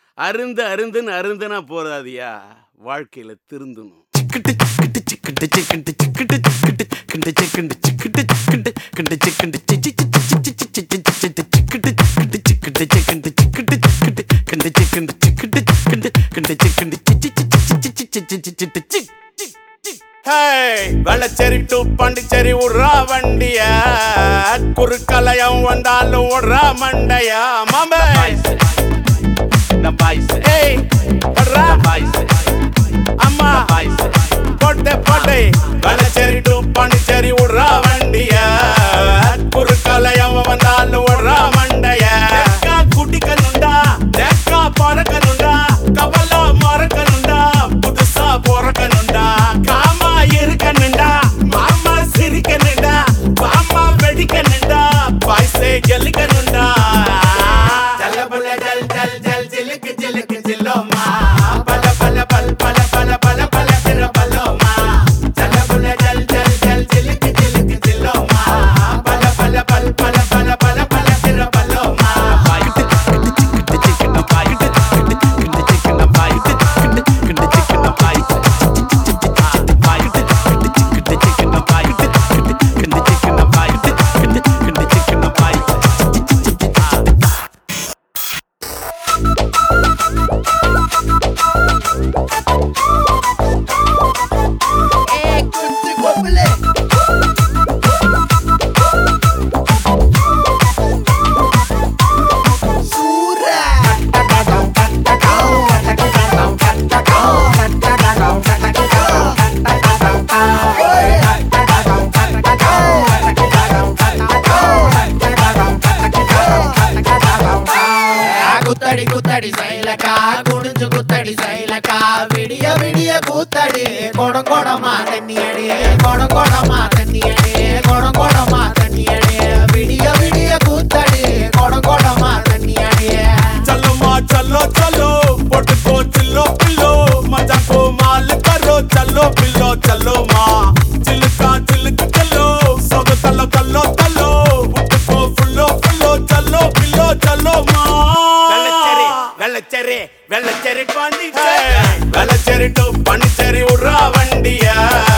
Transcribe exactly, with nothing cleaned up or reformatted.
அருந்து அருந்துன்னு அருந்துனா போதாதியா, வாழ்க்கையில திருந்தணும். வெள்ளச்சேரி டு பாண்டிச்சேரி உட்றா வண்டிய, குறுக்கலையம் வந்தாலும் உட்றா மண்டையா. மாமே அம்மா போட்டு போட்டு வெள்ளச்சேரி டு பாண்டிச்சேரி உட்றா வண்டிய, குறுக்கலையம் வந்தாலும் உட்றா மண்டைய. குடிக்கணுண்டா தேக்கா பறக்கணுண்டா, கவலா மறக்கணுண்டா, புதுசா பிறக்கணுண்டா, காமா இருக்கணுண்டா, மாமா சிரிக்கணுண்டா, பாமா வெடிக்கணுண்டா, பாய்ஸே கெலிக்கணுண்டா. ஜல்ல ஜல் ஜல் ஜல் ஜிலுக்கு ஜிலுக்கு ஜில்லோமா, பல பல பல் பல பல பல பல திர பல்லோமா. ஜல்ல ஜல் ஜல் ஜல் ஜிலுக்கு ஜிலுக்கு ஜில்லோமா, பல பல பல் பல பல பல பல திர பல்லோமா. குத்தடி குத்தடி சைலக்கா, குடிஞ்சு குத்தடி சைலக்கா, விடிய விடிய கூத்தடி, கொடம் கொடமா தண்ணி அடி, கொடம் கொடமா தண்ணி அடி, கொடம் கொடமா தண்ணி அடி, விடிய விடிய கூத்தடி, கொடம் கொடமா தண்ணி அடி. चलो चलो चलो पोटको चिल्लो पिल्लो, मजा को माल करो, चलो पिल्लो चलो माँ, चिल्का चिल्क चलो, सब तलो तलो तलो, उठको फुल्लो फुल्लो, चलो पिल्लो चलो माँ. வெள்ளச்சேரி வெள்ளச்சேரி வெள்ளச்சேரி பாண்டிச்சேரி, வெள்ளச்சேரி டு பாண்டிச்சேரி உட்றா வண்டியா,